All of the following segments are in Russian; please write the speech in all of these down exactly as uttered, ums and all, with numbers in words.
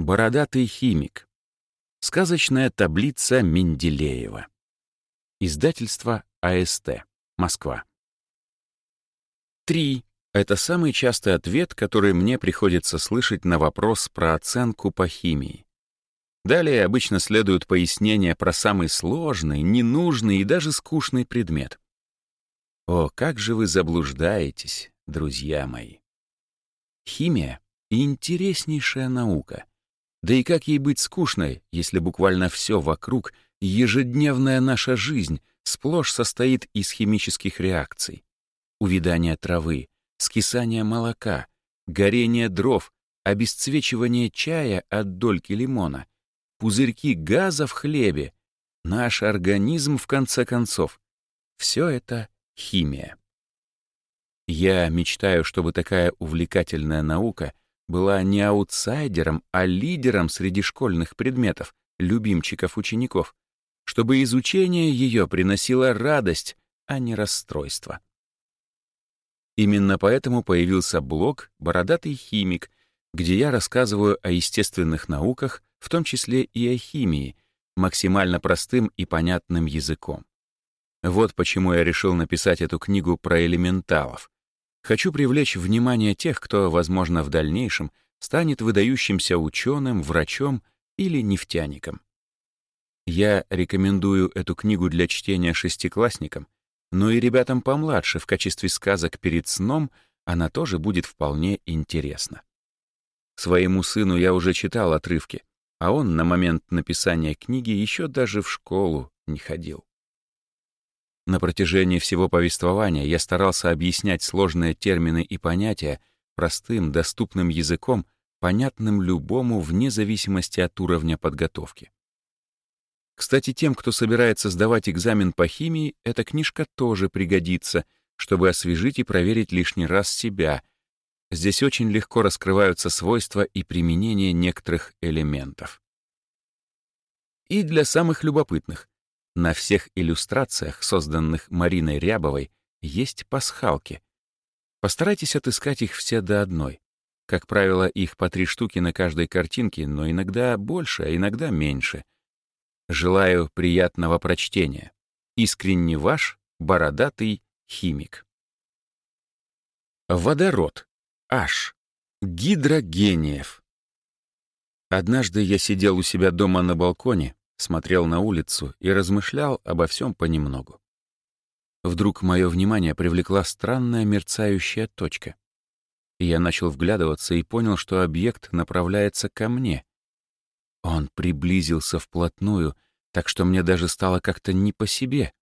Бородатый химик. Сказочная таблица Менделеева. Издательство А Эс Тэ. Москва. Три. Это самый частый ответ, который мне приходится слышать на вопрос про оценку по химии. Далее обычно следуют пояснения про самый сложный, ненужный и даже скучный предмет. О, как же вы заблуждаетесь, друзья мои! Химия — интереснейшая наука. Да и как ей быть скучной, если буквально все вокруг, ежедневная наша жизнь, сплошь состоит из химических реакций. Увядание травы, скисание молока, горение дров, обесцвечивание чая от дольки лимона, пузырьки газа в хлебе, наш организм, в конце концов. Все это химия. Я мечтаю, чтобы такая увлекательная наука была не аутсайдером, а лидером среди школьных предметов, любимчиков учеников, чтобы изучение ее приносило радость, а не расстройство. Именно поэтому появился блог «Бородатый химик», где я рассказываю о естественных науках, в том числе и о химии, максимально простым и понятным языком. Вот почему я решил написать эту книгу про элементалов. Хочу привлечь внимание тех, кто, возможно, в дальнейшем станет выдающимся ученым, врачом или нефтяником. Я рекомендую эту книгу для чтения шестиклассникам, но и ребятам помладше в качестве сказок перед сном она тоже будет вполне интересна. Своему сыну я уже читал отрывки, а он на момент написания книги еще даже в школу не ходил. На протяжении всего повествования я старался объяснять сложные термины и понятия простым, доступным языком, понятным любому вне зависимости от уровня подготовки. Кстати, тем, кто собирается сдавать экзамен по химии, эта книжка тоже пригодится, чтобы освежить и проверить лишний раз себя. Здесь очень легко раскрываются свойства и применение некоторых элементов. И для самых любопытных. На всех иллюстрациях, созданных Мариной Рябовой, есть пасхалки. Постарайтесь отыскать их все до одной. Как правило, их по три штуки на каждой картинке, но иногда больше, а иногда меньше. Желаю приятного прочтения. Искренне ваш, Бородатый химик. Водород. H. Гидрогениев. Однажды я сидел у себя дома на балконе, смотрел на улицу и размышлял обо всем понемногу. Вдруг мое внимание привлекла странная мерцающая точка. Я начал вглядываться и понял, что объект направляется ко мне. Он приблизился вплотную, так что мне даже стало как-то не по себе.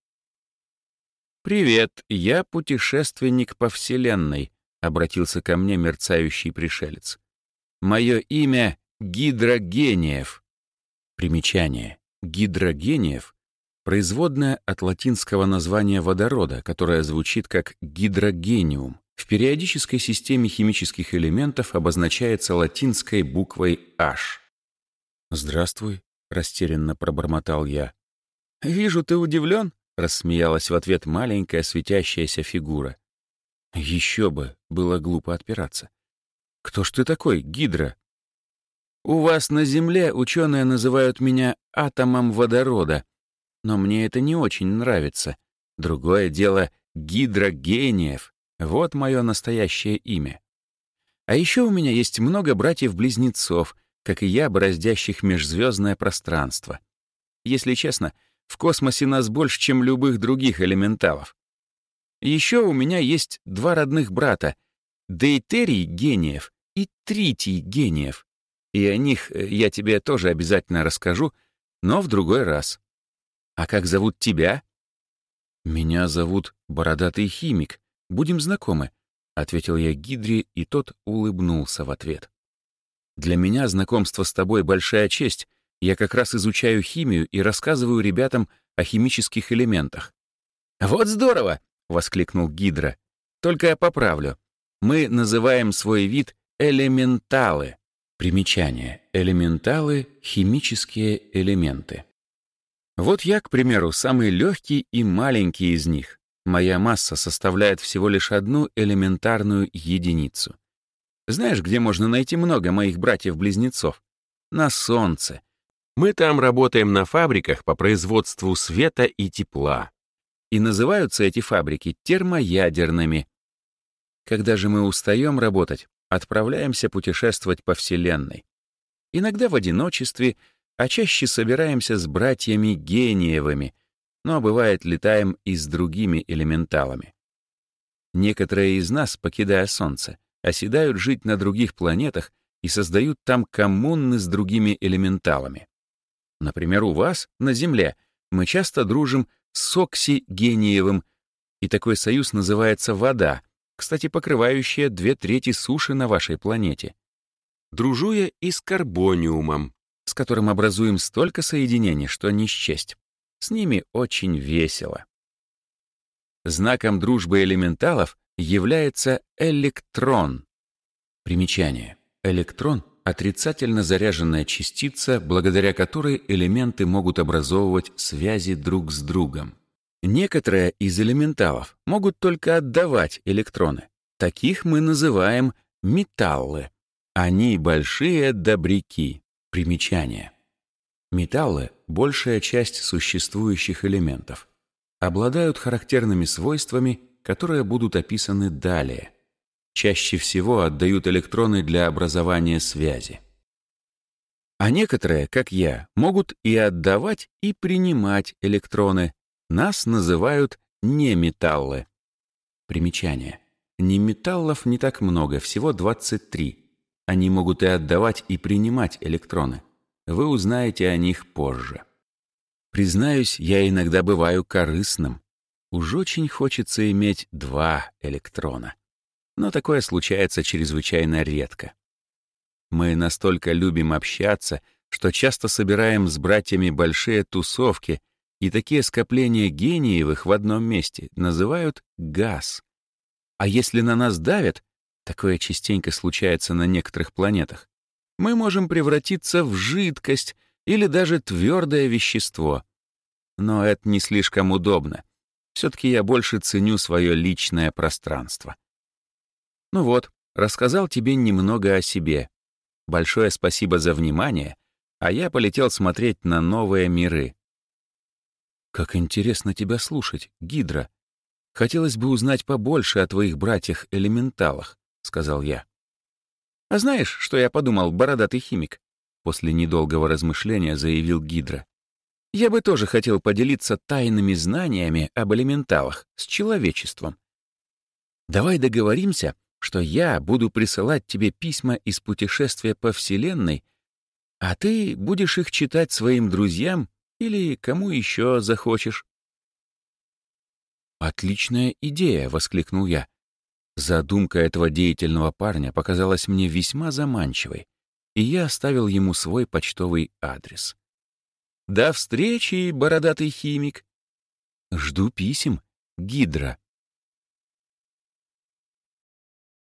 «Привет, я путешественник по Вселенной», — обратился ко мне мерцающий пришелец. «Мое имя Гидрогениев». Примечание. Гидрогениев — производная от латинского названия водорода, которое звучит как гидрогениум. В периодической системе химических элементов обозначается латинской буквой H. «Здравствуй», — растерянно пробормотал я. «Вижу, ты удивлен», — рассмеялась в ответ маленькая светящаяся фигура. Еще бы, было глупо отпираться. «Кто ж ты такой, Гидра?» «У вас на Земле ученые называют меня атомом водорода, но мне это не очень нравится. Другое дело — Гидрогениев. Вот мое настоящее имя. А еще у меня есть много братьев-близнецов, как и я, бороздящих межзвездное пространство. Если честно, в космосе нас больше, чем любых других элементалов. Еще у меня есть два родных брата — Дейтерий Гениев и Тритий Гениев. И о них я тебе тоже обязательно расскажу, но в другой раз. А как зовут тебя? Меня зовут Бородатый химик. Будем знакомы, — ответил я Гидре, и тот улыбнулся в ответ. Для меня знакомство с тобой — большая честь. Я как раз изучаю химию и рассказываю ребятам о химических элементах. «Вот здорово!» — воскликнул Гидра. «Только я поправлю. Мы называем свой вид элементалы». Примечание. Элементалы — химические элементы. Вот я, к примеру, самый легкий и маленький из них. Моя масса составляет всего лишь одну элементарную единицу. Знаешь, где можно найти много моих братьев-близнецов? на Солнце. Мы там работаем на фабриках по производству света и тепла. И называются эти фабрики термоядерными. Когда же мы устаем работать, отправляемся путешествовать по Вселенной. Иногда в одиночестве, а чаще собираемся с братьями Гениевыми, но бывает летаем и с другими элементалами. Некоторые из нас, покидая Солнце, оседают жить на других планетах и создают там коммуны с другими элементалами. Например, у вас, на Земле, мы часто дружим с Окси Гениевым, и такой союз называется вода, кстати, покрывающая две трети суши на вашей планете. Дружу я и с Карбониумом, с которым образуем столько соединений, что не счесть. С ними очень весело. Знаком дружбы элементалов является электрон. Примечание. Электрон — отрицательно заряженная частица, благодаря которой элементы могут образовывать связи друг с другом. Некоторые из элементалов могут только отдавать электроны. Таких мы называем металлы. Они большие добряки. Примечание. Металлы — большая часть существующих элементов. Обладают характерными свойствами, которые будут описаны далее. Чаще всего отдают электроны для образования связи. А некоторые, как я, могут и отдавать, и принимать электроны. Нас называют неметаллы. Примечание. Неметаллов не так много, всего двадцать три. Они могут и отдавать, и принимать электроны. Вы узнаете о них позже. Признаюсь, я иногда бываю корыстным. Уж очень хочется иметь два электрона. Но такое случается чрезвычайно редко. Мы настолько любим общаться, что часто собираем с братьями большие тусовки, и такие скопления гениевых в одном месте называют газ. А если на нас давят, такое частенько случается на некоторых планетах, мы можем превратиться в жидкость или даже твердое вещество. Но это не слишком удобно. Все-таки я больше ценю свое личное пространство. Ну вот, рассказал тебе немного о себе. Большое спасибо за внимание, а я полетел смотреть на новые миры. Как интересно тебя слушать, Гидра. Хотелось бы узнать побольше о твоих братьях-элементалах, сказал я. А знаешь, что я подумал, бородатый химик? После недолгого размышления заявил Гидра. Я бы тоже хотел поделиться тайными знаниями об элементалах с человечеством. Давай договоримся, что я буду присылать тебе письма из путешествия по Вселенной, а ты будешь их читать своим друзьям или кому еще захочешь. «Отличная идея!» — воскликнул я. Задумка этого деятельного парня показалась мне весьма заманчивой, и я оставил ему свой почтовый адрес. «До встречи, бородатый химик!» «Жду писем, Гидра!»